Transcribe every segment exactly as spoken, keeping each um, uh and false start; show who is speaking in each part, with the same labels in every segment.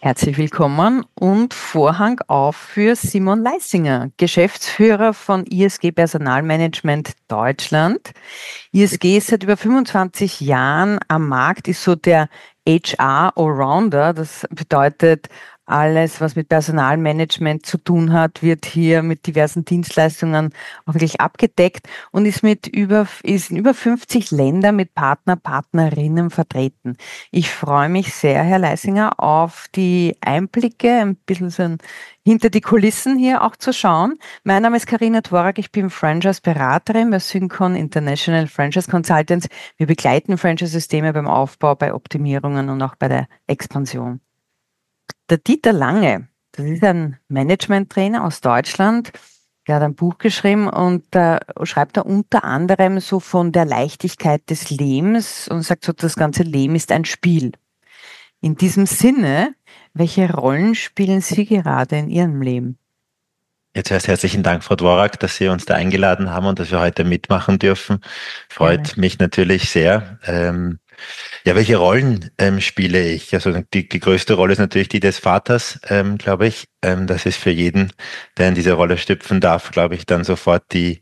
Speaker 1: Herzlich willkommen und Vorhang auf für Simon Leissinger, Geschäftsführer von I S G Personalmanagement Deutschland. I S G ist seit über fünfundzwanzig Jahren am Markt, ist so der H R Allrounder. Das bedeutet, alles, was mit Personalmanagement zu tun hat, wird hier mit diversen Dienstleistungen auch wirklich abgedeckt und ist mit über, ist in über fünfzig Ländern mit Partner, Partnerinnen vertreten. Ich freue mich sehr, Herr Leissinger, auf die Einblicke, ein bisschen so ein, hinter die Kulissen hier auch zu schauen. Mein Name ist Carina Dvorak, ich bin Franchise-Beraterin bei Syncon International Franchise Consultants. Wir begleiten Franchise-Systeme beim Aufbau, bei Optimierungen und auch bei der Expansion. Der Dieter Lange, das ist ein Management-Trainer aus Deutschland, der hat ein Buch geschrieben und da schreibt er unter anderem so von der Leichtigkeit des Lebens und sagt so, das ganze Leben ist ein Spiel. In diesem Sinne, welche Rollen spielen Sie gerade in Ihrem Leben?
Speaker 2: Jetzt erst herzlichen Dank, Frau Dvorak, dass Sie uns da eingeladen haben und dass wir heute mitmachen dürfen. Freut
Speaker 1: Gerne.
Speaker 2: mich natürlich sehr. Ähm, ja, welche Rollen ähm, spiele ich? Also die, die größte Rolle ist natürlich die des Vaters, ähm, glaube ich. Ähm, das ist für jeden, der in diese Rolle schlüpfen darf, glaube ich, dann sofort die,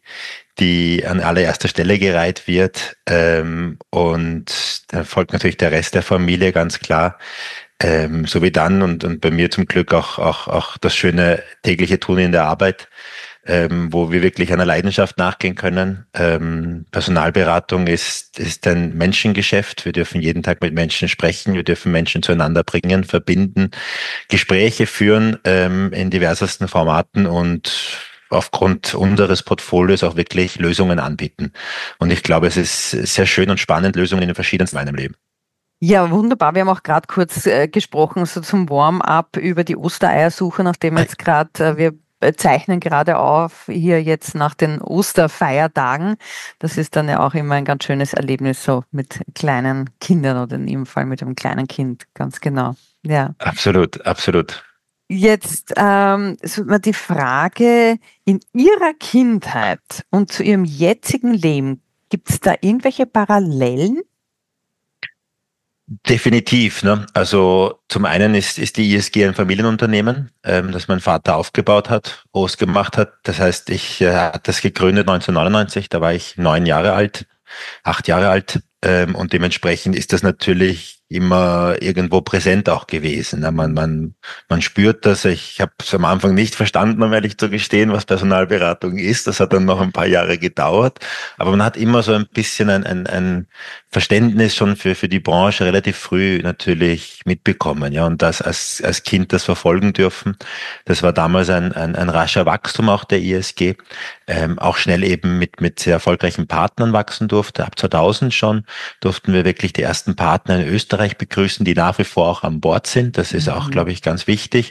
Speaker 2: die an allererster Stelle gereiht wird. Ähm, und dann folgt natürlich der Rest der Familie, ganz klar. Ähm, so wie dann und, und bei mir zum Glück auch, auch, auch das schöne tägliche Tun in der Arbeit, ähm, wo wir wirklich einer Leidenschaft nachgehen können. Ähm, Personalberatung ist, ist ein Menschengeschäft. Wir dürfen jeden Tag mit Menschen sprechen. Wir dürfen Menschen zueinander bringen, verbinden, Gespräche führen, ähm, in diversesten Formaten und aufgrund unseres Portfolios auch wirklich Lösungen anbieten. Und ich glaube, es ist sehr schön und spannend, Lösungen in den verschiedensten in meinem Leben.
Speaker 1: Ja, wunderbar. Wir haben auch gerade kurz äh, gesprochen, so zum Warm-up über die Ostereiersuche, nachdem jetzt gerade, äh, wir äh, zeichnen gerade auf, hier jetzt nach den Osterfeiertagen. Das ist dann ja auch immer ein ganz schönes Erlebnis, so mit kleinen Kindern oder in dem Fall mit einem kleinen Kind, ganz genau. Ja.
Speaker 2: Absolut, absolut.
Speaker 1: Jetzt ähm, so mal die Frage, in Ihrer Kindheit und zu Ihrem jetzigen Leben, gibt es da irgendwelche Parallelen?
Speaker 2: Definitiv, ne? Also zum einen ist, ist die I S G ein Familienunternehmen, ähm, das mein Vater aufgebaut hat, groß gemacht hat. Das heißt, ich äh, hat das gegründet neunzehnhundertneunundneunzig, da war ich neun Jahre alt, acht Jahre alt, ähm, und dementsprechend ist das natürlich immer irgendwo präsent auch gewesen. Ne? Man, man, man spürt das. Ich habe es am Anfang nicht verstanden, um ehrlich zu gestehen, was Personalberatung ist. Das hat dann noch ein paar Jahre gedauert. Aber man hat immer so ein bisschen ein, ein, ein Verständnis schon für, für die Branche relativ früh natürlich mitbekommen. Ja, und das als, als Kind das verfolgen dürfen. Das war damals ein, ein, ein rascher Wachstum auch der I S G. Ähm, auch schnell eben mit, mit sehr erfolgreichen Partnern wachsen durfte. Ab zweitausend schon durften wir wirklich die ersten Partner in Österreich begrüßen, die nach wie vor auch an Bord sind. Das ist auch,
Speaker 1: Mhm.
Speaker 2: glaube ich, ganz wichtig.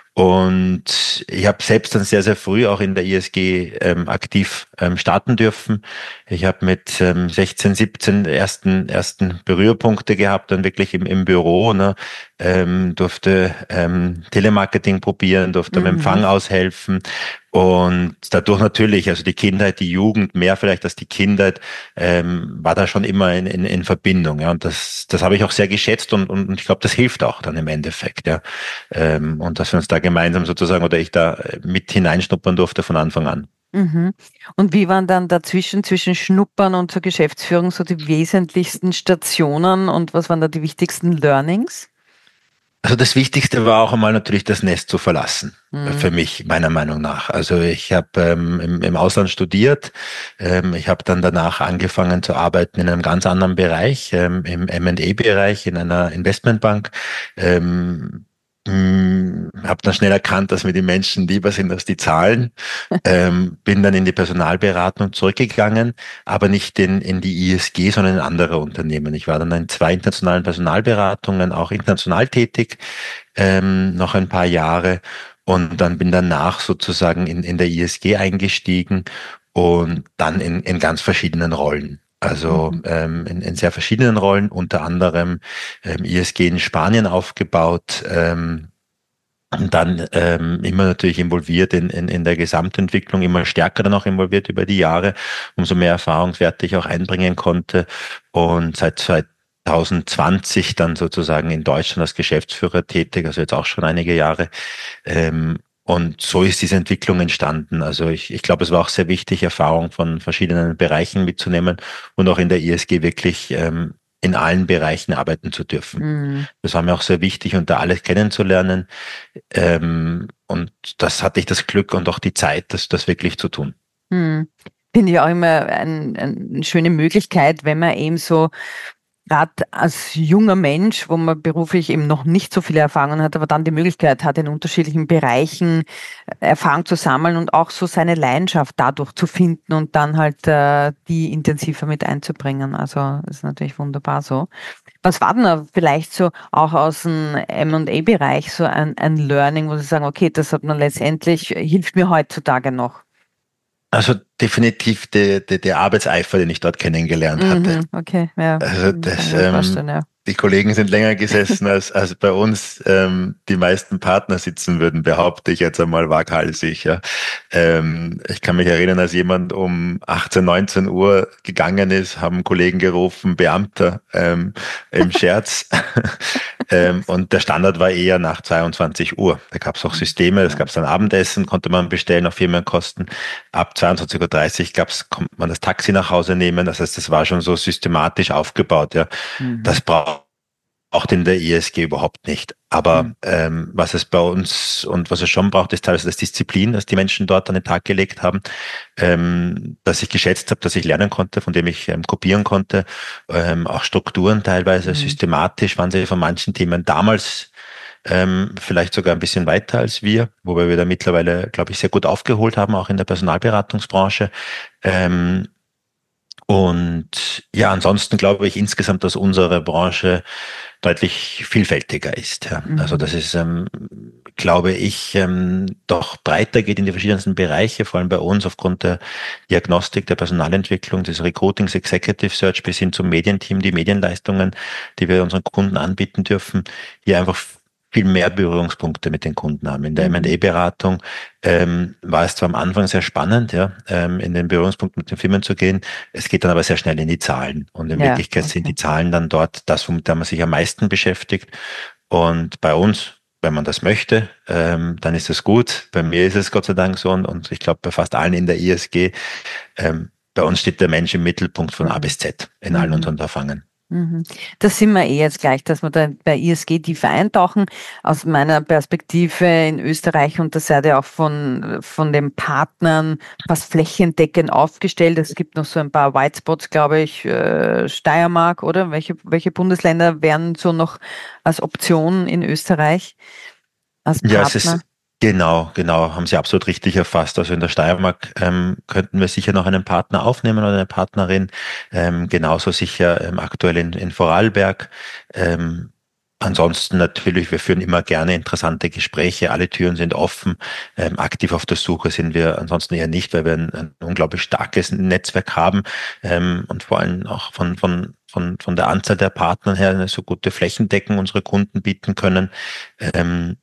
Speaker 2: Und ich habe selbst dann sehr, sehr früh auch in der I S G ähm, aktiv ähm, starten dürfen. Ich habe mit ähm, sechzehn, siebzehn ersten, ersten Berührpunkte gehabt, dann wirklich im, im Büro, ne? ähm, durfte ähm, Telemarketing probieren, durfte am
Speaker 1: Mhm.
Speaker 2: Empfang aushelfen. Und dadurch natürlich, also die Kindheit, die Jugend, mehr vielleicht als die Kindheit, ähm, war da schon immer in, in, in Verbindung. Ja. Und das, das habe ich auch sehr geschätzt und, und ich glaube, das hilft auch dann im Endeffekt. Ja. Ähm, und dass wir uns da gemeinsam sozusagen oder ich da mit hineinschnuppern durfte von Anfang an.
Speaker 1: Mhm. Und wie waren dann dazwischen, zwischen Schnuppern und zur Geschäftsführung so die wesentlichsten Stationen und was waren da die wichtigsten Learnings?
Speaker 2: Also das Wichtigste war auch einmal natürlich das Nest zu verlassen, für
Speaker 1: Mhm.
Speaker 2: mich, meiner Meinung nach. Also ich habe ähm, im, im Ausland studiert, ähm, ich habe dann danach angefangen zu arbeiten in einem ganz anderen Bereich, ähm, im M und A-Bereich in einer Investmentbank. Ähm, habe dann schnell erkannt, dass mir die Menschen lieber sind als die Zahlen. Ähm, bin dann in die Personalberatung zurückgegangen, aber nicht in, in die I S G, sondern in andere Unternehmen. Ich war dann in zwei internationalen Personalberatungen, auch international tätig, ähm, noch ein paar Jahre und dann bin danach sozusagen in, in der I S G eingestiegen und dann in, in ganz verschiedenen Rollen. Also
Speaker 1: Mhm.
Speaker 2: ähm, in, in sehr verschiedenen Rollen, unter anderem ähm, I S G in Spanien aufgebaut, ähm, und dann ähm, immer natürlich involviert in, in, in der Gesamtentwicklung, immer stärker dann auch involviert über die Jahre, umso mehr Erfahrungswerte ich auch einbringen konnte. Und seit zwanzig zwanzig dann sozusagen in Deutschland als Geschäftsführer tätig, also jetzt auch schon einige Jahre. Ähm, und so ist diese Entwicklung entstanden. Also ich, ich glaube, es war auch sehr wichtig, Erfahrung von verschiedenen Bereichen mitzunehmen und auch in der I S G wirklich ähm, in allen Bereichen arbeiten zu dürfen.
Speaker 1: Mhm.
Speaker 2: Das war mir auch sehr wichtig, und da alles kennenzulernen. Ähm, und das hatte ich das Glück und auch die Zeit, das, das wirklich zu tun.
Speaker 1: Mhm. Finde ich auch immer ein, eine schöne Möglichkeit, wenn man eben so gerade als junger Mensch, wo man beruflich eben noch nicht so viele Erfahrungen hat, aber dann die Möglichkeit hat, in unterschiedlichen Bereichen Erfahrung zu sammeln und auch so seine Leidenschaft dadurch zu finden und dann halt äh, die intensiver mit einzubringen. Also das ist natürlich wunderbar so. Was war denn da vielleicht so auch aus dem M und A-Bereich so ein, ein Learning, wo Sie sagen, okay, das hat man letztendlich, hilft mir heutzutage noch?
Speaker 2: Also definitiv der, der, der Arbeitseifer, den ich dort kennengelernt hatte.
Speaker 1: Mhm, okay, ja,
Speaker 2: Also
Speaker 1: kann ich
Speaker 2: das,
Speaker 1: mir
Speaker 2: ähm,
Speaker 1: vorstellen, ja.
Speaker 2: die Kollegen sind länger gesessen, als, als bei uns ähm, die meisten Partner sitzen würden, behaupte ich jetzt einmal waghalsig. Ja. Ähm, ich kann mich erinnern, als jemand um achtzehn, neunzehn Uhr gegangen ist, haben Kollegen gerufen, Beamter, ähm, im Scherz. ähm, und der Standard war eher nach zweiundzwanzig Uhr. Da gab es auch Systeme, es
Speaker 1: Ja.
Speaker 2: gab dann Abendessen, konnte man bestellen auf Firmenkosten. Ab zweiundzwanzig Uhr dreißig gab's, konnte man das Taxi nach Hause nehmen. Das heißt, das war schon so systematisch aufgebaut. Ja.
Speaker 1: Mhm.
Speaker 2: Das braucht in der I S G überhaupt nicht. Aber
Speaker 1: Mhm.
Speaker 2: ähm, was es bei uns und was es schon braucht, ist teilweise das Disziplin, das die Menschen dort an den Tag gelegt haben, ähm, dass ich geschätzt habe, dass ich lernen konnte, von dem ich ähm, kopieren konnte, ähm, auch Strukturen teilweise,
Speaker 1: Mhm.
Speaker 2: systematisch waren sie von manchen Themen damals ähm, vielleicht sogar ein bisschen weiter als wir, wobei wir da mittlerweile, glaube ich, sehr gut aufgeholt haben, auch in der Personalberatungsbranche. Ähm, und ja, ansonsten glaube ich insgesamt, dass unsere Branche deutlich vielfältiger ist. Ja. Also
Speaker 1: Mhm.
Speaker 2: das ist, ähm, glaube ich, ähm, doch breiter geht in die verschiedensten Bereiche, vor allem bei uns aufgrund der Diagnostik, der Personalentwicklung, des Recruitings, Executive Search bis hin zum Medienteam, die Medienleistungen, die wir unseren Kunden anbieten dürfen, hier einfach viel mehr Berührungspunkte mit den Kunden haben. In der M und
Speaker 1: Mhm.
Speaker 2: A-Beratung ähm, war es zwar am Anfang sehr spannend, ja, ähm, in den Berührungspunkt mit den Firmen zu gehen. Es geht dann aber sehr schnell in die Zahlen. Und in
Speaker 1: Ja,
Speaker 2: Wirklichkeit sind
Speaker 1: okay.
Speaker 2: die Zahlen dann dort das, womit man sich am meisten beschäftigt. Und bei uns, wenn man das möchte, ähm, dann ist es gut. Bei mir ist es Gott sei Dank so, und, und ich glaube bei fast allen in der I S G, ähm, bei uns steht der Mensch im Mittelpunkt von A
Speaker 1: Mhm.
Speaker 2: bis Z in allen
Speaker 1: Mhm.
Speaker 2: unseren Unterfangen.
Speaker 1: Mhm. Das sind wir eh jetzt gleich, dass wir da bei I S G tiefer eintauchen. Aus meiner Perspektive in Österreich und der Seite auch von, von den Partnern fast flächendeckend aufgestellt. Es gibt noch so ein paar Whitespots, glaube ich, äh, Steiermark, oder? Welche, welche Bundesländer wären so noch als Option in Österreich als
Speaker 2: Ja, es
Speaker 1: Partner?
Speaker 2: ist genau, genau, haben Sie absolut richtig erfasst. Also in der Steiermark ähm, könnten wir sicher noch einen Partner aufnehmen oder eine Partnerin. Ähm, genauso sicher ähm, aktuell in, in Vorarlberg. Ähm, ansonsten natürlich, wir führen immer gerne interessante Gespräche. Alle Türen sind offen. Ähm, aktiv auf der Suche sind wir ansonsten eher nicht, weil wir ein, ein unglaublich starkes Netzwerk haben ähm, und vor allem auch von, von, von, von der Anzahl der Partner her eine so gute Flächendeckung unsere Kunden bieten können. Ähm,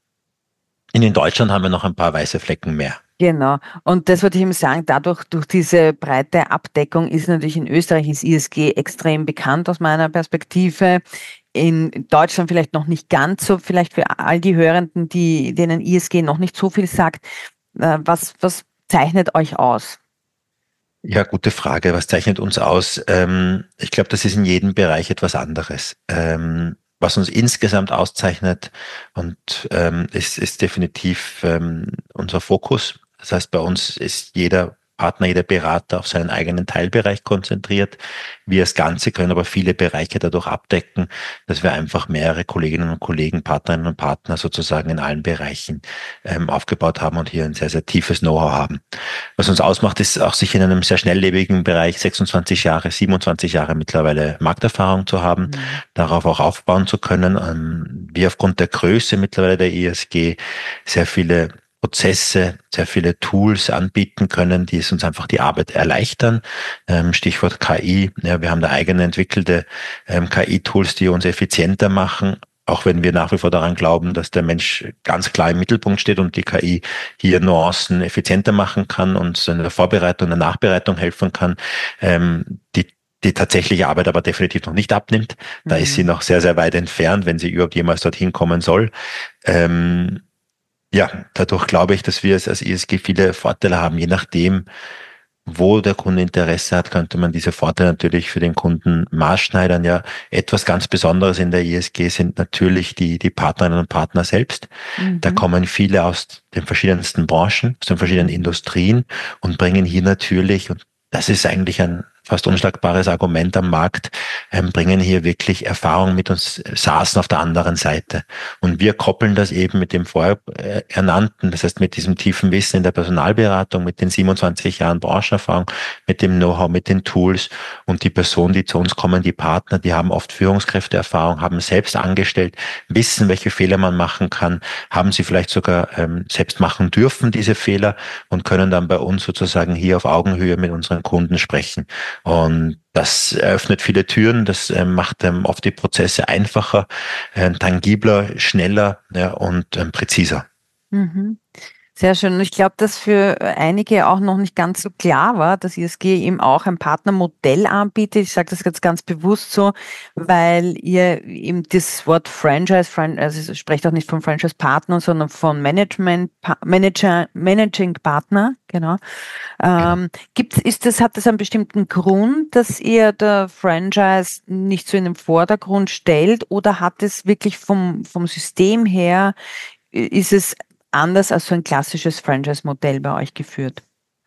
Speaker 2: in Deutschland haben wir noch ein paar weiße Flecken mehr.
Speaker 1: Genau. Und das wollte ich eben sagen, dadurch, durch diese breite Abdeckung ist natürlich in Österreich ist I S G extrem bekannt aus meiner Perspektive. In Deutschland vielleicht noch nicht ganz so, vielleicht für all die Hörenden, die, denen I S G noch nicht so viel sagt. Äh, Was, was zeichnet euch aus?
Speaker 2: Ja, gute Frage. Was zeichnet uns aus? Ähm, ich glaube, das ist in jedem Bereich etwas anderes. Ähm, was uns insgesamt auszeichnet und ähm, ist, ist definitiv ähm, unser Fokus. Das heißt, bei uns ist jeder Partner, jeder Berater auf seinen eigenen Teilbereich konzentriert. Wir als Ganze können aber viele Bereiche dadurch abdecken, dass wir einfach mehrere Kolleginnen und Kollegen, Partnerinnen und Partner sozusagen in allen Bereichen ähm, aufgebaut haben und hier ein sehr, sehr tiefes Know-how haben. Was uns ausmacht, ist auch sich in einem sehr schnelllebigen Bereich sechsundzwanzig Jahre, siebenundzwanzig Jahre mittlerweile Markterfahrung zu haben,
Speaker 1: Mhm.
Speaker 2: darauf auch aufbauen zu können. Ähm, Wir aufgrund der Größe mittlerweile der I S G sehr viele Prozesse, sehr viele Tools anbieten können, die es uns einfach die Arbeit erleichtern. Ähm, Stichwort K I. Ja, wir haben da eigene entwickelte ähm, K I-Tools, die uns effizienter machen, auch wenn wir nach wie vor daran glauben, dass der Mensch ganz klar im Mittelpunkt steht und die K I hier Nuancen effizienter machen kann und in der Vorbereitung, in der Nachbereitung helfen kann. Ähm, die die tatsächliche Arbeit aber definitiv noch nicht abnimmt. Da ist sie
Speaker 1: Mhm.
Speaker 2: noch sehr, sehr weit entfernt, wenn sie überhaupt jemals dorthin kommen soll. Ähm, ja, dadurch glaube ich, dass wir es als I S G viele Vorteile haben. Je nachdem, wo der Kunde Interesse hat, könnte man diese Vorteile natürlich für den Kunden maßschneidern. Ja, etwas ganz Besonderes in der I S G sind natürlich die, die Partnerinnen und Partner selbst. Da
Speaker 1: Mhm.
Speaker 2: kommen viele aus den verschiedensten Branchen, aus den verschiedenen
Speaker 1: Mhm.
Speaker 2: Industrien und bringen hier natürlich, und das ist eigentlich ein fast unschlagbares Argument am Markt, ähm, bringen hier wirklich Erfahrung mit uns, äh, saßen auf der anderen Seite. Und wir koppeln das eben mit dem vorher äh, ernannten, das heißt mit diesem tiefen Wissen in der Personalberatung, mit den siebenundzwanzig Jahren Branchenerfahrung, mit dem Know-how, mit den Tools, und die Personen, die zu uns kommen, die Partner, die haben oft Führungskräfteerfahrung, haben selbst angestellt, wissen, welche Fehler man machen kann, haben sie vielleicht sogar ähm, selbst machen dürfen, diese Fehler, und können dann bei uns sozusagen hier auf Augenhöhe mit unseren Kunden sprechen. Und das eröffnet viele Türen, das ähm, macht ähm, oft die Prozesse einfacher, äh, tangibler, schneller, ja, und ähm, präziser.
Speaker 1: Mhm. Sehr schön. Und ich glaube, dass für einige auch noch nicht ganz so klar war, dass I S G eben auch ein Partnermodell anbietet. Ich sage das jetzt ganz bewusst so, weil ihr eben das Wort Franchise, Fran also es sprecht auch nicht von Franchise-Partner, sondern von Management, Pa- Manager, Managing Partner, genau.
Speaker 2: Genau.
Speaker 1: Ähm, gibt's, ist das, hat das einen bestimmten Grund, dass ihr der Franchise nicht so in den Vordergrund stellt, oder hat es wirklich vom, vom System her, i- ist es anders als so ein klassisches Franchise-Modell bei euch geführt?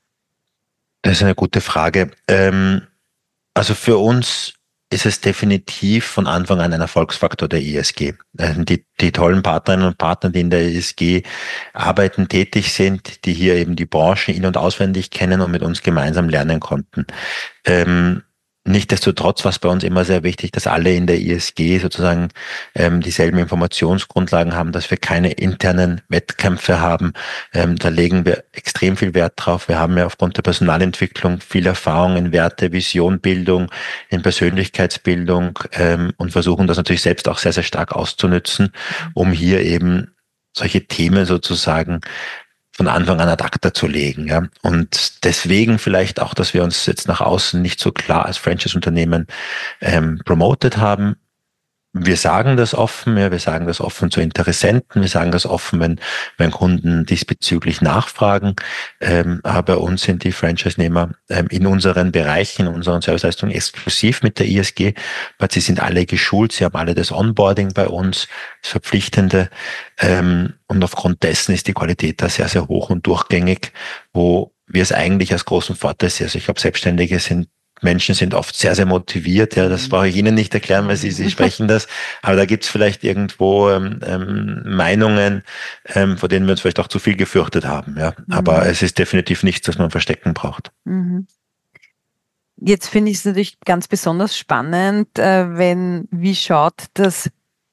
Speaker 2: Das ist eine gute Frage. Ähm, also für uns ist es definitiv von Anfang an ein Erfolgsfaktor der I S G. Ähm, Die, die tollen Partnerinnen und Partner, die in der I S G arbeiten, tätig sind, die hier eben die Branche in- und auswendig kennen und mit uns gemeinsam lernen konnten. Ähm, Nichtsdestotrotz war es bei uns immer sehr wichtig, dass alle in der I S G sozusagen ähm, dieselben Informationsgrundlagen haben, dass wir keine internen Wettkämpfe haben. Ähm, da legen wir extrem viel Wert drauf. Wir haben ja aufgrund der Personalentwicklung viel Erfahrung in Werte, Vision, Bildung, in Persönlichkeitsbildung, ähm, und versuchen das natürlich selbst auch sehr, sehr stark auszunützen, um hier eben solche Themen sozusagen von Anfang an ad acta zu legen. Ja. Und deswegen vielleicht auch, dass wir uns jetzt nach außen nicht so klar als Franchise-Unternehmen ähm, promoted haben. Wir sagen das offen, ja, wir sagen das offen zu Interessenten, wir sagen das offen, wenn, wenn Kunden diesbezüglich nachfragen. Ähm, aber bei uns sind die Franchise-Nehmer ähm, in unseren Bereichen, in unseren Serviceleistungen exklusiv mit der I S G, weil sie sind alle geschult, sie haben alle das Onboarding bei uns, das Verpflichtende. Ähm, und aufgrund dessen ist die Qualität da sehr, sehr hoch und durchgängig, wo wir es eigentlich als großen Vorteil sehen. Also ich glaube, Selbstständige sind Menschen sind oft sehr, sehr motiviert. Ja, das
Speaker 1: Mhm.
Speaker 2: brauche ich Ihnen nicht erklären, weil Sie, Sie
Speaker 1: Mhm.
Speaker 2: sprechen das. Aber da gibt es vielleicht irgendwo ähm, ähm, Meinungen, ähm, vor denen wir uns vielleicht auch zu viel gefürchtet haben. Ja, aber
Speaker 1: Mhm.
Speaker 2: es ist definitiv nichts, das man verstecken braucht.
Speaker 1: Mhm. Jetzt finde ich es natürlich ganz besonders spannend, äh, wenn, wie schaut das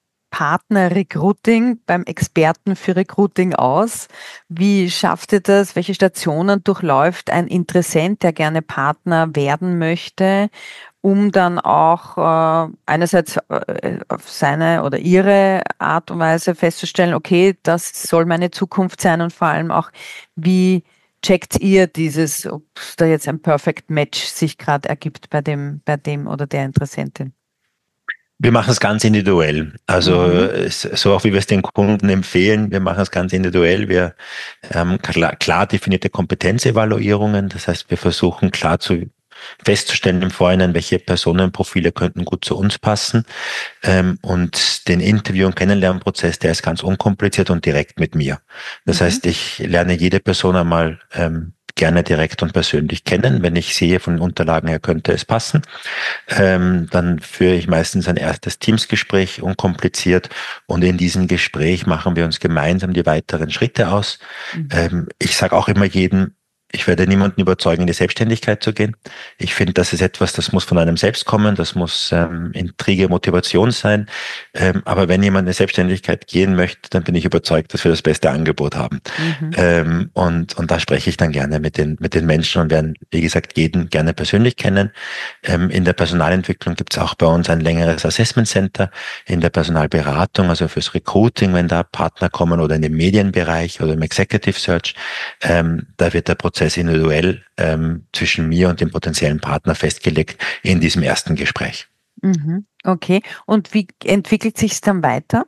Speaker 1: Partner-Recruiting beim Experten für Recruiting aus? Wie schafft ihr das? Welche Stationen durchläuft ein Interessent, der gerne Partner werden möchte, um dann auch äh, einerseits äh, auf seine oder ihre Art und Weise festzustellen, okay, das soll meine Zukunft sein, und vor allem auch, wie checkt ihr dieses, ob da jetzt ein Perfect Match sich gerade ergibt bei dem, bei dem oder der Interessentin?
Speaker 2: Wir machen es ganz individuell. Also
Speaker 1: Mhm.
Speaker 2: es- so auch wie wir es den Kunden empfehlen, wir machen es ganz individuell. Wir haben klar, klar definierte Kompetenzevaluierungen. Das heißt, wir versuchen klar zu festzustellen im Vorhinein, welche Personenprofile könnten gut zu uns passen. Ähm, und den Interview- und Kennenlernprozess, der ist ganz unkompliziert und direkt mit mir. Das
Speaker 1: Mhm.
Speaker 2: heißt, ich lerne jede Person einmal ähm, gerne direkt und persönlich kennen. Wenn ich sehe, von den Unterlagen her könnte es passen, ähm, dann führe ich meistens ein erstes Teamsgespräch, unkompliziert. Und in diesem Gespräch machen wir uns gemeinsam die weiteren Schritte aus.
Speaker 1: Mhm.
Speaker 2: Ähm, ich sage auch immer jedem, ich werde niemanden überzeugen, in die Selbstständigkeit zu gehen. Ich finde, das ist etwas, das muss von einem selbst kommen, das muss ähm, Intrige, Motivation sein. Ähm, aber wenn jemand in die Selbstständigkeit gehen möchte, dann bin ich überzeugt, dass wir das beste Angebot haben.
Speaker 1: Mhm.
Speaker 2: Ähm, und, und da spreche ich dann gerne mit den, mit den Menschen und werden, wie gesagt, jeden gerne persönlich kennen. Ähm, in der Personalentwicklung gibt es auch bei uns ein längeres Assessment Center. In der Personalberatung, also fürs Recruiting, wenn da Partner kommen, oder in dem Medienbereich oder im Executive Search, ähm, da wird der Prozess Prozess individuell ähm, zwischen mir und dem potenziellen Partner festgelegt in diesem ersten Gespräch.
Speaker 1: Mhm. Okay. Und wie entwickelt sich es dann weiter?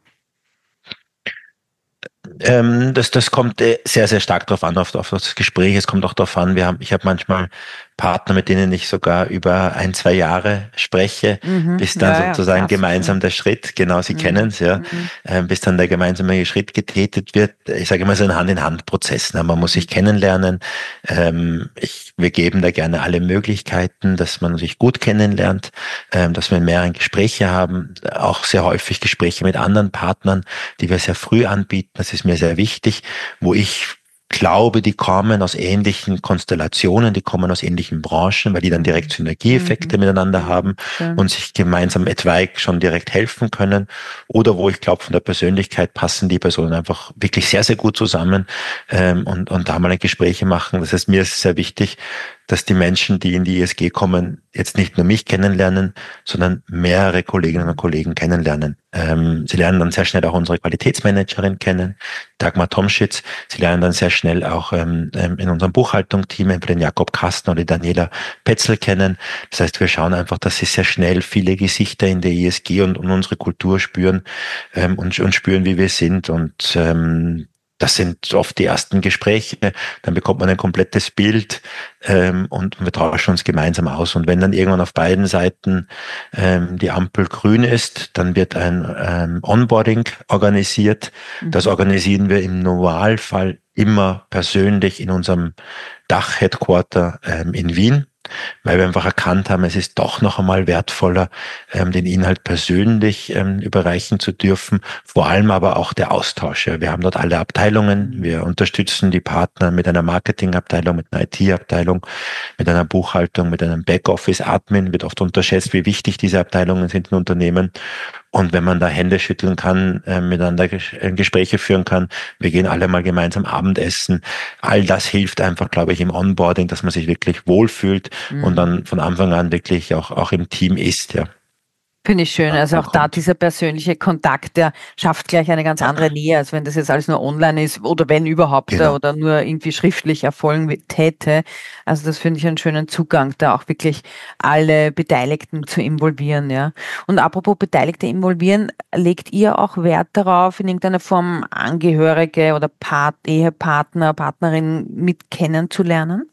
Speaker 2: Ähm, das, das kommt äh, sehr, sehr stark darauf an, auf, auf das Gespräch. Es kommt auch darauf an, wir haben, ich habe manchmal Partner, mit denen ich sogar über ein, zwei Jahre spreche,
Speaker 1: Mhm.
Speaker 2: bis dann
Speaker 1: Ja, ja,
Speaker 2: sozusagen
Speaker 1: klassisch. Ja.
Speaker 2: gemeinsam der Schritt, genau, Sie kennen
Speaker 1: Mhm.
Speaker 2: es, ja,
Speaker 1: Mhm.
Speaker 2: ähm, bis dann der gemeinsame Schritt getätigt wird. Ich sage immer so ein Hand-in-Hand-Prozess. Ne? Man muss sich
Speaker 1: Mhm.
Speaker 2: kennenlernen. Ähm, ich, wir geben da gerne alle Möglichkeiten, dass man sich gut kennenlernt, ähm, dass wir in mehreren Gespräche haben, auch sehr häufig Gespräche mit anderen Partnern, die wir sehr früh anbieten. Das ist mir sehr wichtig, wo ich glaube, die kommen aus ähnlichen Konstellationen, die kommen aus ähnlichen Branchen, weil die dann direkt
Speaker 1: Mhm.
Speaker 2: Synergieeffekte
Speaker 1: Mhm.
Speaker 2: miteinander
Speaker 1: Mhm.
Speaker 2: haben
Speaker 1: Schön.
Speaker 2: und sich gemeinsam etwaig schon direkt helfen können. Oder wo ich glaube, von der Persönlichkeit passen die Personen einfach wirklich sehr, sehr gut zusammen ähm, und, und da mal Gespräche machen. Das heißt, mir ist sehr wichtig, dass die Menschen, die in die I S G kommen, jetzt nicht nur mich kennenlernen, sondern mehrere Kolleginnen und Kollegen kennenlernen. Ähm, sie lernen dann sehr schnell auch unsere Qualitätsmanagerin kennen, Dagmar Tomschitz. Sie lernen dann sehr schnell auch ähm, in unserem Buchhaltungsteam entweder den Jakob Kastner oder die Daniela Petzel kennen. Das heißt, wir schauen einfach, dass sie sehr schnell viele Gesichter in der I S G und, und unsere Kultur spüren ähm, und, und spüren, wie wir sind. Und ähm, das sind oft die ersten Gespräche. Dann bekommt man ein komplettes Bild ähm, und wir tauschen uns gemeinsam aus. Und wenn dann irgendwann auf beiden Seiten ähm, die Ampel grün ist, dann wird ein ähm, Onboarding organisiert. Das
Speaker 1: Mhm.
Speaker 2: organisieren wir im Normalfall immer persönlich in unserem Dach-Headquarter ähm, in Wien, weil wir einfach erkannt haben, es ist doch noch einmal wertvoller, ähm, den Inhalt persönlich ähm, überreichen zu dürfen, vor allem aber auch der Austausch. Ja. Wir haben dort alle Abteilungen,
Speaker 1: Mhm.
Speaker 2: wir unterstützen die Partner mit einer Marketingabteilung, mit einer I T-Abteilung, mit einer Buchhaltung, mit einem Backoffice-Admin, wird oft unterschätzt, wie wichtig diese Abteilungen sind in Unternehmen. Und wenn man da Hände schütteln kann, äh, miteinander ges äh, Gespräche führen kann, wir gehen alle mal gemeinsam Abendessen. All das hilft einfach, glaube ich, im Onboarding, dass man sich wirklich wohlfühlt und
Speaker 1: Mhm.
Speaker 2: dann von Anfang an wirklich auch, auch im Team ist, ja.
Speaker 1: Finde ich schön. Also auch da
Speaker 2: Ankommt.
Speaker 1: dieser persönliche Kontakt, der schafft gleich eine ganz andere Nähe, als wenn das jetzt alles nur online ist oder wenn überhaupt äh,
Speaker 2: Genau.
Speaker 1: oder nur irgendwie schriftlich erfolgen wi- täte. Also das finde ich einen schönen Zugang, da auch wirklich alle Beteiligten zu involvieren, ja. Und apropos Beteiligte involvieren, legt ihr auch Wert darauf, in irgendeiner Form Angehörige oder Part Ehepartner, Partnerin mit kennenzulernen?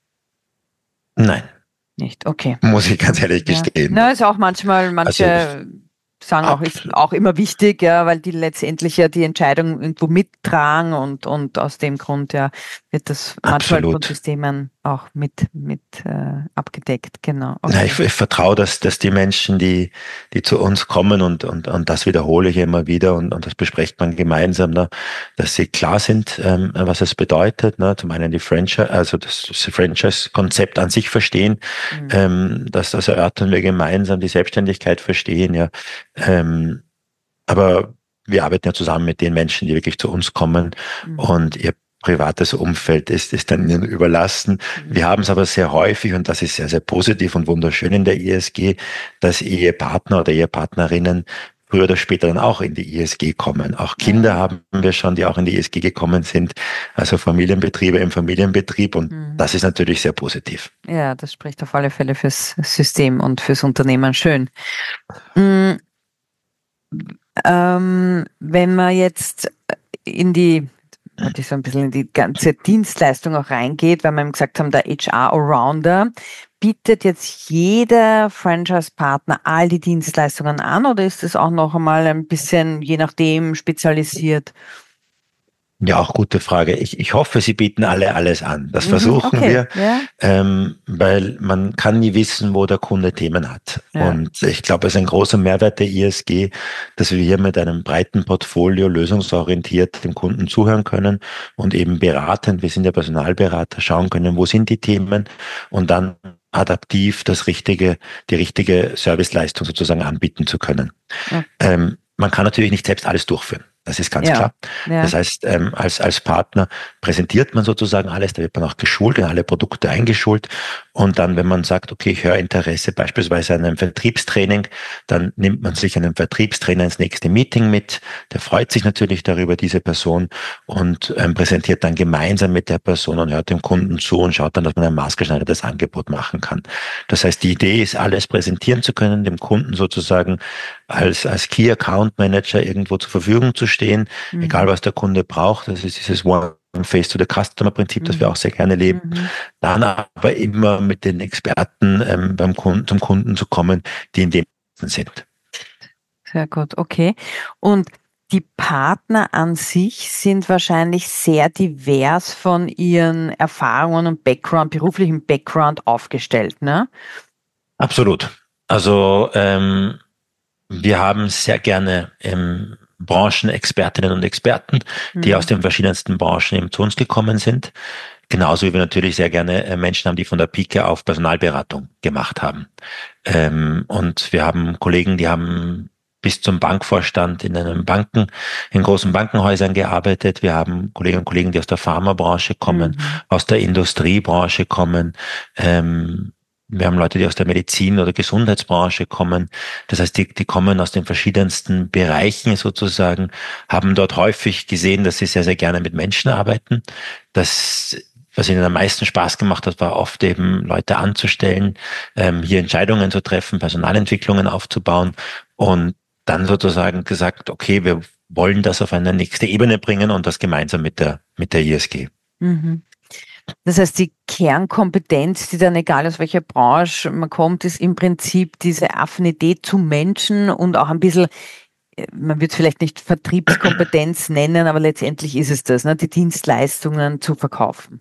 Speaker 2: Nein,
Speaker 1: Nicht, okay.
Speaker 2: muss ich ganz ehrlich
Speaker 1: Ja.
Speaker 2: gestehen.
Speaker 1: Na, ist auch manchmal,
Speaker 2: Also
Speaker 1: manche sagen auch, ist
Speaker 2: absolut.
Speaker 1: auch immer wichtig, ja, weil die letztendlich ja die Entscheidung irgendwo mittragen und, und aus dem Grund ja wird das manchmal von
Speaker 2: Absolut.
Speaker 1: Systemen auch mit, mit äh, abgedeckt. Genau,
Speaker 2: Na, ich,
Speaker 1: okay.
Speaker 2: ich vertraue, dass, dass die Menschen, die, die zu uns kommen und, und, und das wiederhole ich immer wieder und, und das bespricht man gemeinsam, ne, dass sie klar sind, ähm, was es bedeutet. Ne, zum einen die Franchise, also das, das Franchise-Konzept an sich verstehen,
Speaker 1: Mhm.
Speaker 2: ähm, dass das erörtern wir gemeinsam, die Selbstständigkeit verstehen, ja. Ähm, aber wir arbeiten ja zusammen mit den Menschen, die wirklich zu uns kommen
Speaker 1: Mhm.
Speaker 2: und ihr privates Umfeld ist, ist dann ihnen überlassen. Wir
Speaker 1: Mhm.
Speaker 2: haben es aber sehr häufig und das ist sehr, sehr positiv und wunderschön in der I S G, dass Ehepartner oder Ehepartnerinnen früher oder später dann auch in die I S G kommen. Auch Kinder
Speaker 1: Ja.
Speaker 2: haben wir schon, die auch in die I S G gekommen sind, also Familienbetriebe im Familienbetrieb und
Speaker 1: Mhm.
Speaker 2: das ist natürlich sehr positiv.
Speaker 1: Ja, das spricht auf alle Fälle fürs System und fürs Unternehmen schön. Mhm. Ähm, wenn man jetzt in die, wollte ich so ein bisschen in die ganze Dienstleistung auch reingeht, weil wir eben gesagt haben, der H R Allrounder, bietet jetzt jeder Franchise-Partner all die Dienstleistungen an oder ist es auch noch einmal ein bisschen, je nachdem, spezialisiert?
Speaker 2: Ja, auch gute Frage. Ich, ich hoffe, Sie bieten alle alles an. Das
Speaker 1: Mhm,
Speaker 2: versuchen
Speaker 1: okay,
Speaker 2: wir,
Speaker 1: ja,
Speaker 2: ähm, weil man kann nie wissen, wo der Kunde Themen hat.
Speaker 1: ja.
Speaker 2: Und ich glaube, es ist ein großer Mehrwert der I S G, dass wir hier mit einem breiten Portfolio lösungsorientiert dem Kunden zuhören können und eben beratend, wir sind ja Personalberater, schauen können, wo sind die Themen und dann adaptiv das richtige, die richtige Serviceleistung sozusagen anbieten zu können.
Speaker 1: Ja,
Speaker 2: Ähm, man kann natürlich nicht selbst alles durchführen. Das ist ganz
Speaker 1: ja,
Speaker 2: klar.
Speaker 1: ja.
Speaker 2: Das heißt, ähm, als, als Partner präsentiert man sozusagen alles, da wird man auch geschult, in alle Produkte eingeschult Und dann, wenn man sagt, okay, ich höre Interesse beispielsweise an einem Vertriebstraining, dann nimmt man sich einen Vertriebstrainer ins nächste Meeting mit. Der freut sich natürlich darüber, diese Person, und ähm, präsentiert dann gemeinsam mit der Person und hört dem Kunden zu und schaut dann, dass man ein maßgeschneidertes Angebot machen kann. Das heißt, die Idee ist, alles präsentieren zu können, dem Kunden sozusagen als, als Key Account Manager irgendwo zur Verfügung zu stehen, mhm. egal was der Kunde braucht. Das ist dieses One Face to the Customer Prinzip, das wir auch sehr gerne leben. Mhm. Dann aber immer mit den Experten ähm, beim Kunden, zum Kunden zu kommen, die in dem sind.
Speaker 1: Sehr gut, okay. Und die Partner an sich sind wahrscheinlich sehr divers von ihren Erfahrungen und Background, beruflichem Background aufgestellt, ne?
Speaker 2: Absolut. Also ähm, wir haben sehr gerne ähm, Branchenexpertinnen und Experten, die mhm. aus den verschiedensten Branchen eben zu uns gekommen sind. Genauso wie wir natürlich sehr gerne äh, Menschen haben, die von der Pike auf Personalberatung gemacht haben. Ähm, und wir haben Kollegen, die haben bis zum Bankvorstand in einem Banken, in großen Bankenhäusern gearbeitet. Wir haben Kolleginnen und Kollegen, die aus der Pharmabranche kommen, mhm. aus der Industriebranche kommen. Ähm, wir haben Leute, die aus der Medizin- oder Gesundheitsbranche kommen. Das heißt, die, die kommen aus den verschiedensten Bereichen sozusagen, haben dort häufig gesehen, dass sie sehr, sehr gerne mit Menschen arbeiten. Das, was ihnen am meisten Spaß gemacht hat, war oft eben Leute anzustellen, ähm, hier Entscheidungen zu treffen, Personalentwicklungen aufzubauen und dann sozusagen gesagt, okay, wir wollen das auf eine nächste Ebene bringen und das gemeinsam mit der, mit der I S G.
Speaker 1: Mhm. Das heißt, die Kernkompetenz, die dann, egal aus welcher Branche man kommt, ist im Prinzip diese Affinität zu Menschen und auch ein bisschen, man wird es vielleicht nicht Vertriebskompetenz nennen, aber letztendlich ist es das, ne, die Dienstleistungen zu verkaufen.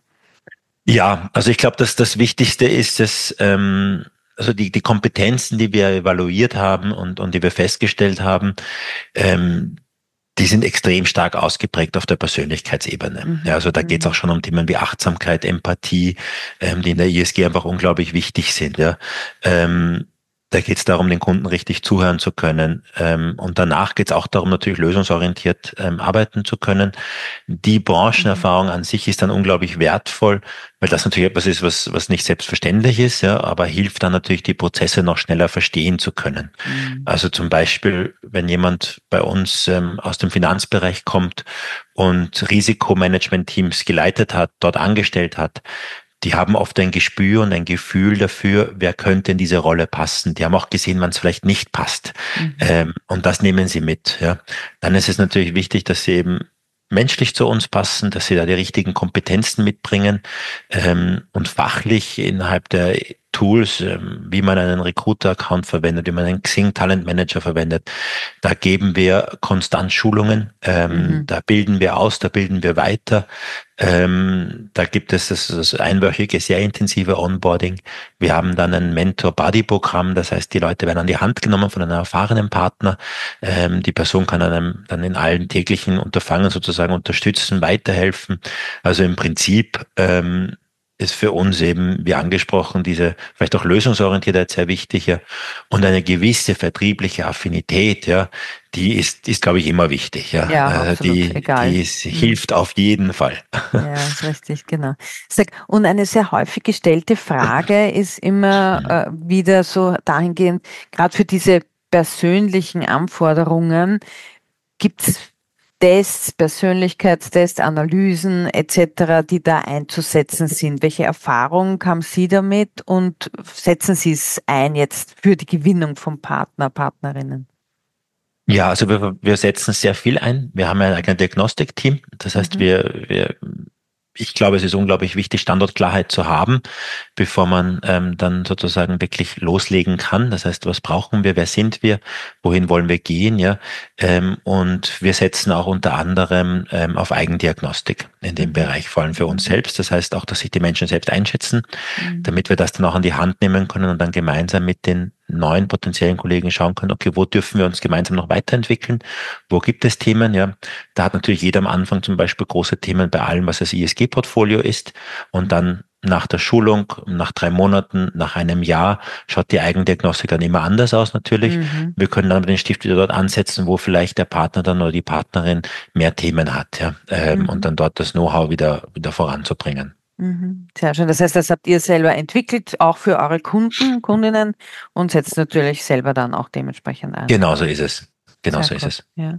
Speaker 2: Ja, also ich glaube, dass das Wichtigste ist, dass ähm, also die, die Kompetenzen, die wir evaluiert haben und, und die wir festgestellt haben, ähm, die sind extrem stark ausgeprägt auf der Persönlichkeitsebene. Mhm. Ja, also da geht es auch schon um Themen wie Achtsamkeit, Empathie, ähm, die in der I S G einfach unglaublich wichtig sind. Ja. Ähm, Da geht es darum, den Kunden richtig zuhören zu können. Ähm, und danach geht es auch darum, natürlich lösungsorientiert ähm, arbeiten zu können. Die Branchenerfahrung an sich ist dann unglaublich wertvoll, weil das natürlich etwas ist, was, was nicht selbstverständlich ist, ja, aber hilft dann natürlich, die Prozesse noch schneller verstehen zu können. Mhm. Also zum Beispiel, wenn jemand bei uns ähm, aus dem Finanzbereich kommt und Risikomanagement-Teams geleitet hat, dort angestellt hat, die haben oft ein Gespür und ein Gefühl dafür, wer könnte in diese Rolle passen. Die haben auch gesehen, wann es vielleicht nicht passt. Mhm. Ähm, und das nehmen sie mit. Ja. Dann ist es natürlich wichtig, dass sie eben menschlich zu uns passen, dass sie da die richtigen Kompetenzen mitbringen ähm, und fachlich innerhalb der Tools, ähm, wie man einen Recruiter-Account verwendet, wie man einen Xing Talent Manager verwendet. Da geben wir konstant Schulungen, ähm, mhm. da bilden wir aus, da bilden wir weiter. Ähm, da gibt es das, das einwöchige, sehr intensive Onboarding. Wir haben dann ein Mentor-Buddy-Programm, das heißt, die Leute werden an die Hand genommen von einem erfahrenen Partner. Ähm, die Person kann einem dann in allen täglichen Unterfangen sozusagen unterstützen, weiterhelfen. Also im Prinzip ähm, ist für uns eben, wie angesprochen, diese vielleicht auch Lösungsorientiertheit sehr wichtig, ja, und eine gewisse vertriebliche Affinität, ja, die ist, ist glaube ich, immer wichtig, ja,
Speaker 1: ja absolut,
Speaker 2: die,
Speaker 1: egal.
Speaker 2: die ist, hilft auf jeden Fall.
Speaker 1: Ja, ist richtig, genau. Sag, und eine sehr häufig gestellte Frage ist immer äh, wieder so dahingehend, gerade für diese persönlichen Anforderungen, gibt es Tests, Persönlichkeitstests, Analysen et cetera, die da einzusetzen sind. Welche Erfahrung haben Sie damit und setzen Sie es ein jetzt für die Gewinnung von Partner, Partnerinnen?
Speaker 2: Ja, also wir, wir setzen sehr viel ein. Wir haben ein eigenes Diagnostikteam. Das heißt, mhm. wir, wir ich glaube, es ist unglaublich wichtig, Standortklarheit zu haben, bevor man ähm, dann sozusagen wirklich loslegen kann. Das heißt, was brauchen wir, wer sind wir, wohin wollen wir gehen, ja? Ähm, und wir setzen auch unter anderem ähm, auf Eigendiagnostik in dem mhm. Bereich, vor allem für uns selbst. Das heißt auch, dass sich die Menschen selbst einschätzen, mhm. damit wir das dann auch an die Hand nehmen können und dann gemeinsam mit den neuen potenziellen Kollegen schauen können, okay, wo dürfen wir uns gemeinsam noch weiterentwickeln? Wo gibt es Themen? Ja, da hat natürlich jeder am Anfang zum Beispiel große Themen bei allem, was das I S G-Portfolio ist. Und dann nach der Schulung, nach drei Monaten, nach einem Jahr schaut die Eigendiagnostik dann immer anders aus natürlich. Mhm. Wir können dann den Stift wieder dort ansetzen, wo vielleicht der Partner dann oder die Partnerin mehr Themen hat, ja, ähm, mhm. und dann dort das Know-how wieder, wieder voranzubringen.
Speaker 1: Mhm. Sehr schön. Das heißt, das habt ihr selber entwickelt, auch für eure Kunden, Kundinnen und setzt natürlich selber dann auch dementsprechend ein.
Speaker 2: Genau so ist es. Genau
Speaker 1: Sehr
Speaker 2: so ist
Speaker 1: cool.
Speaker 2: es.
Speaker 1: Ja.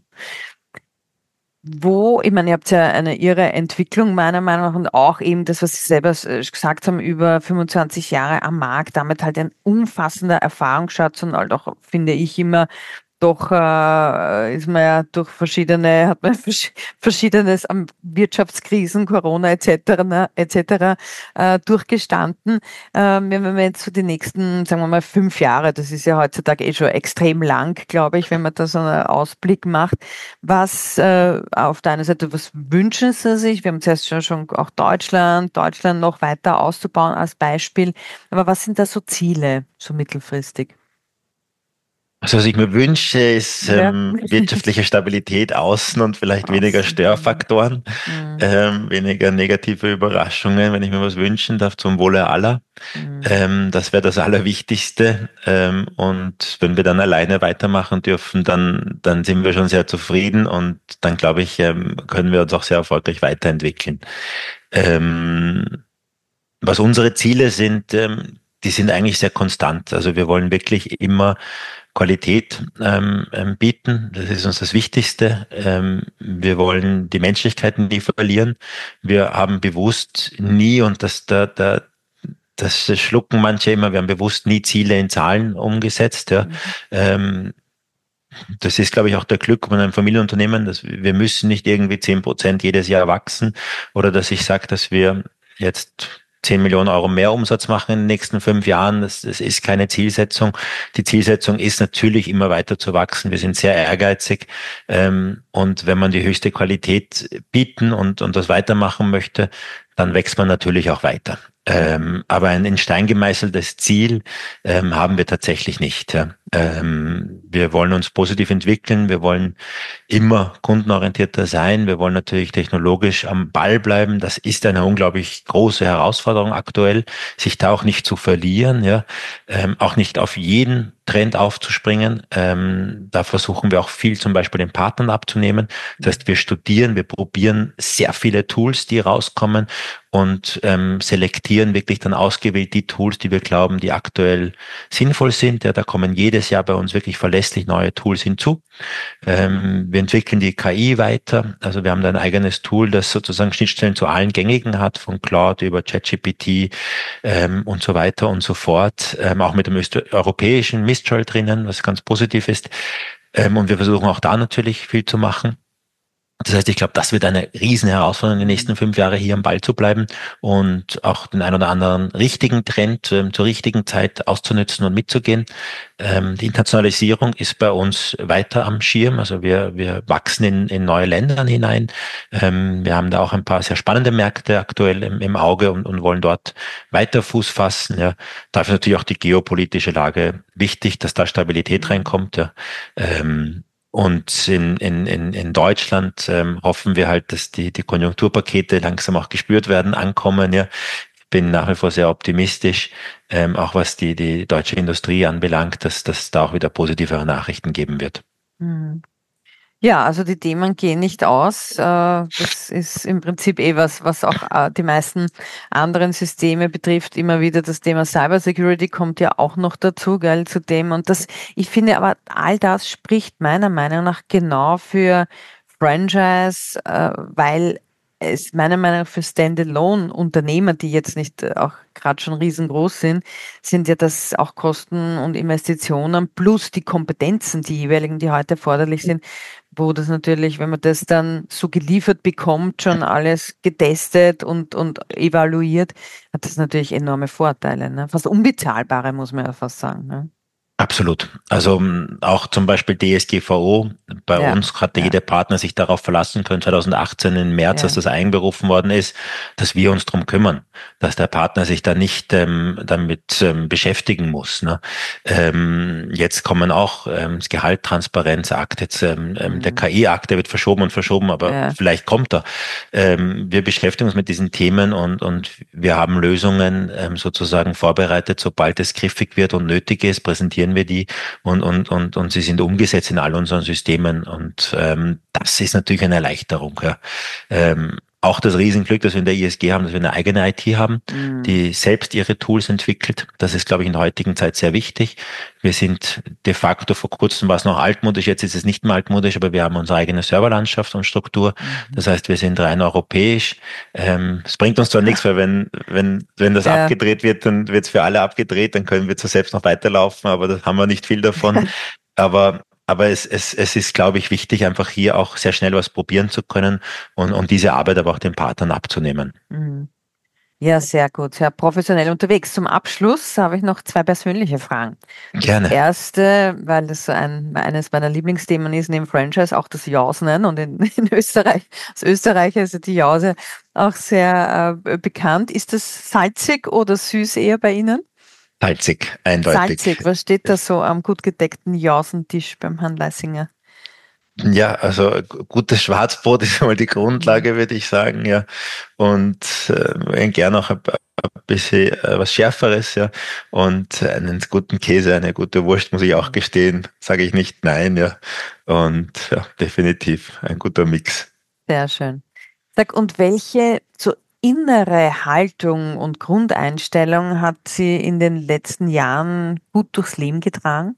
Speaker 1: Wo, ich meine, ihr habt ja eine irre Entwicklung meiner Meinung nach und auch eben das, was Sie selber äh, gesagt haben, über fünfundzwanzig Jahre am Markt, damit halt ein umfassender Erfahrungsschatz und halt auch, finde ich, immer doch äh, ist man ja durch verschiedene, hat man vers verschiedenes am Wirtschaftskrisen, Corona et cetera et cetera äh, durchgestanden. Ähm, wenn man jetzt so die nächsten, sagen wir mal, fünf Jahre, das ist ja heutzutage eh schon extrem lang, glaube ich, wenn man da so einen Ausblick macht. Was äh, auf der einen Seite, was wünschen Sie sich? Wir haben zuerst schon, schon auch Deutschland, Deutschland noch weiter auszubauen als Beispiel. Aber was sind da so Ziele, so mittelfristig?
Speaker 2: Also, was ich mir wünsche, ist
Speaker 1: Ja.
Speaker 2: ähm, wirtschaftliche Stabilität außen und vielleicht weniger
Speaker 1: Außen. Mhm.
Speaker 2: Störfaktoren,
Speaker 1: Mhm.
Speaker 2: ähm, weniger negative Überraschungen, wenn ich mir was wünschen darf, zum Wohle aller.
Speaker 1: Mhm.
Speaker 2: Ähm, das wäre das Allerwichtigste. Ähm, und wenn wir dann alleine weitermachen dürfen, dann, dann sind wir schon sehr zufrieden und dann glaube ich, ähm, können wir uns auch sehr erfolgreich weiterentwickeln. Ähm, Was unsere Ziele sind, ähm, die sind eigentlich sehr konstant. Also wir wollen wirklich immer Qualität ähm, ähm, bieten. Das ist uns das Wichtigste. Ähm, wir wollen die Menschlichkeit nie verlieren. Wir haben bewusst nie, und das, da, da, das schlucken manche immer, wir haben bewusst nie Ziele in Zahlen umgesetzt. Ja.
Speaker 1: Mhm.
Speaker 2: Ähm, Das ist, glaube ich, auch der Glück von einem Familienunternehmen, dass wir müssen nicht irgendwie zehn Prozent jedes Jahr wachsen oder dass ich sage, dass wir jetzt zehn Millionen Euro mehr Umsatz machen in den nächsten fünf Jahren. Das, das ist keine Zielsetzung. Die Zielsetzung ist natürlich immer weiter zu wachsen. Wir sind sehr ehrgeizig. Ähm, und wenn man die höchste Qualität bieten und, und das weitermachen möchte, dann wächst man natürlich auch weiter. Ähm, aber ein in Stein gemeißeltes Ziel ähm, haben wir tatsächlich nicht. Ja. Ähm, wir wollen uns positiv entwickeln, wir wollen immer kundenorientierter sein, wir wollen natürlich technologisch am Ball bleiben. Das ist eine unglaublich große Herausforderung aktuell, sich da auch nicht zu verlieren, ja, ähm, auch nicht auf jeden Trend aufzuspringen. Ähm, da versuchen wir auch viel zum Beispiel den Partnern abzunehmen. Das heißt, wir studieren, wir probieren sehr viele Tools, die rauskommen und ähm, selektieren wirklich dann ausgewählt die Tools, die wir glauben, die aktuell sinnvoll sind. Ja, da kommen jedes Jahr bei uns wirklich verlässlich neue Tools hinzu. Ähm, wir entwickeln die K I weiter. Also wir haben da ein eigenes Tool, das sozusagen Schnittstellen zu allen gängigen hat, von Cloud über ChatGPT ähm, und so weiter und so fort. Ähm, auch mit dem öster- europäischen Mistral drinnen, was ganz positiv ist. Ähm, und wir versuchen auch da natürlich viel zu machen. Das heißt, ich glaube, das wird eine riesen Herausforderung in den nächsten
Speaker 1: Mhm.
Speaker 2: fünf Jahre hier am Ball zu bleiben und auch den ein oder anderen richtigen Trend ähm, zur richtigen Zeit auszunutzen und mitzugehen. Ähm, die Internationalisierung ist bei uns weiter am Schirm. Also wir, wir wachsen in, in neue Länder hinein. Ähm, wir haben da auch ein paar sehr spannende Märkte aktuell im, im Auge und, und wollen dort weiter Fuß fassen. Ja. Dafür ist natürlich auch die geopolitische Lage wichtig, dass da Stabilität
Speaker 1: Mhm.
Speaker 2: reinkommt. Ja. Ähm, und in, in, in, in Deutschland ähm, hoffen wir halt, dass die, die Konjunkturpakete langsam auch gespürt werden, ankommen. Ja. Ich bin nach wie vor sehr optimistisch, ähm, auch was die, die deutsche Industrie anbelangt, dass dass da auch wieder positivere Nachrichten geben wird.
Speaker 1: Mhm. Ja, also die Themen gehen nicht aus. Äh, Das ist im Prinzip eh was, was auch äh, die meisten anderen Systeme betrifft. Immer wieder das Thema Cybersecurity kommt ja auch noch dazu, gell, zu dem. Und das, ich finde aber, all das spricht meiner Meinung nach genau für Franchise, äh, weil es meiner Meinung nach für Standalone-Unternehmer, die jetzt nicht äh, auch gerade schon riesengroß sind, sind ja das auch Kosten und Investitionen plus die Kompetenzen, die jeweiligen, die heute erforderlich sind, wo das natürlich, wenn man das dann so geliefert bekommt, schon alles getestet und, und evaluiert, hat das natürlich enorme Vorteile, ne? Fast unbezahlbare, muss man ja fast sagen, ne?
Speaker 2: Absolut. Also m, auch zum Beispiel D S G V O. Bei
Speaker 1: Ja,
Speaker 2: uns hatte
Speaker 1: ja,
Speaker 2: jeder Partner sich darauf verlassen können, zwanzig achtzehn im März, als
Speaker 1: ja.
Speaker 2: das einberufen worden ist, dass wir uns drum kümmern, dass der Partner sich da nicht ähm, damit ähm, beschäftigen muss. Ne? Ähm, jetzt kommen auch ähm, das Gehalttransparenzakt, jetzt ähm, ähm, der
Speaker 1: Mhm.
Speaker 2: K I-Akt, der wird verschoben und verschoben, aber
Speaker 1: Ja.
Speaker 2: vielleicht kommt er. Ähm, wir beschäftigen uns mit diesen Themen und, und wir haben Lösungen ähm, sozusagen vorbereitet, sobald es griffig wird und nötig ist, präsentieren wir die und, und, und, und sie sind umgesetzt in all unseren Systemen und ähm, das ist natürlich eine Erleichterung. Ja. Ähm, auch das Riesenglück, dass wir in der I S G haben, dass wir eine eigene I T haben,
Speaker 1: Mhm.
Speaker 2: die selbst ihre Tools entwickelt. Das ist, glaube ich, in der heutigen Zeit sehr wichtig. Wir sind de facto, vor kurzem war es noch altmodisch, jetzt ist es nicht mehr altmodisch, aber wir haben unsere eigene Serverlandschaft und Struktur.
Speaker 1: Mhm.
Speaker 2: Das heißt, wir sind rein europäisch. Ähm, es bringt uns zwar nichts, weil wenn, wenn, wenn das
Speaker 1: Ja.
Speaker 2: abgedreht wird, dann wird es für alle abgedreht, dann können wir zwar selbst noch weiterlaufen, aber das haben wir nicht viel davon. Aber Aber es, es, es ist, glaube ich, wichtig, einfach hier auch sehr schnell was probieren zu können und, und diese Arbeit aber auch den Partnern abzunehmen.
Speaker 1: Mhm. Ja, sehr gut, sehr professionell unterwegs. Zum Abschluss habe ich noch zwei persönliche Fragen. Das
Speaker 2: Gerne.
Speaker 1: erste, weil das so ein, eines meiner Lieblingsthemen ist, neben Franchise auch das Jausen. Und in, in Österreich, als Österreicher ist ja die Jause auch sehr äh, bekannt. Ist das salzig oder süß eher bei Ihnen?
Speaker 2: Salzig, eindeutig.
Speaker 1: Salzig, was steht da so am gut gedeckten Jausentisch beim Herrn Leisinger?
Speaker 2: Ja, also gu- gutes Schwarzbrot ist einmal die Grundlage, würde ich sagen, ja. Und äh, gern auch ein, ein bisschen äh, was Schärferes, ja. Und einen guten Käse, eine gute Wurst, muss ich auch gestehen, sage ich nicht nein, ja. Und ja, definitiv ein guter Mix.
Speaker 1: Sehr schön. Sag, und welche so innere Haltung und Grundeinstellung hat sie in den letzten Jahren gut durchs Leben getragen?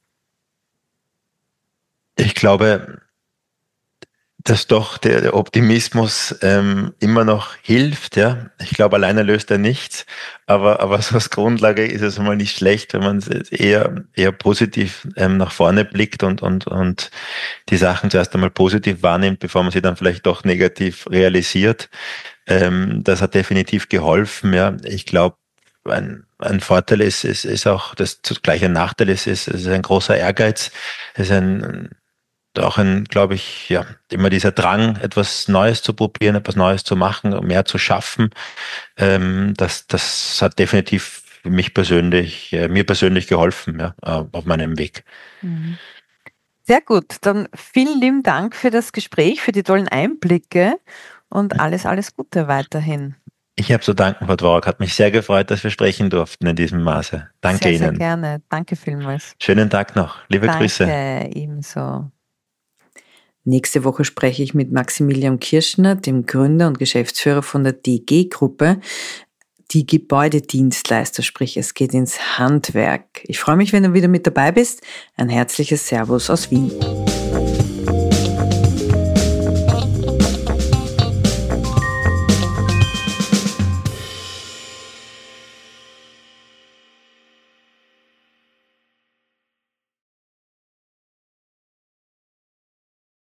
Speaker 2: Ich glaube, dass doch der, der Optimismus ähm, immer noch hilft, ja. Ich glaube, alleine löst er nichts, aber, aber so als Grundlage ist es mal nicht schlecht, wenn man eher, eher positiv ähm, nach vorne blickt und, und, und die Sachen zuerst einmal positiv wahrnimmt, bevor man sie dann vielleicht doch negativ realisiert. Ähm, das hat definitiv geholfen, ja. Ich glaube, ein, ein Vorteil ist, ist, ist auch, dass zugleich ein Nachteil ist, ist, ist ein großer Ehrgeiz, ist ein, auch ein, glaube ich, ja, immer dieser Drang, etwas Neues zu probieren, etwas Neues zu machen, mehr zu schaffen. Ähm, das, das hat definitiv für mich persönlich, äh, mir persönlich geholfen, ja, äh, auf meinem Weg.
Speaker 1: Mhm. Sehr gut, dann vielen lieben Dank für das Gespräch, für die tollen Einblicke und alles, alles Gute weiterhin.
Speaker 2: Ich habe zu danken, Frau Dvorak. Hat mich sehr gefreut, dass wir sprechen durften in diesem Maße. Danke
Speaker 1: Sehr, sehr
Speaker 2: Ihnen.
Speaker 1: gerne. Danke vielmals.
Speaker 2: Schönen Tag noch. Liebe Grüße.
Speaker 1: Danke, ebenso. Nächste Woche spreche ich mit Maximilian Kirschner, dem Gründer und Geschäftsführer von der D G-Gruppe, die Gebäudedienstleister, sprich es geht ins Handwerk. Ich freue mich, wenn du wieder mit dabei bist. Ein herzliches Servus aus Wien.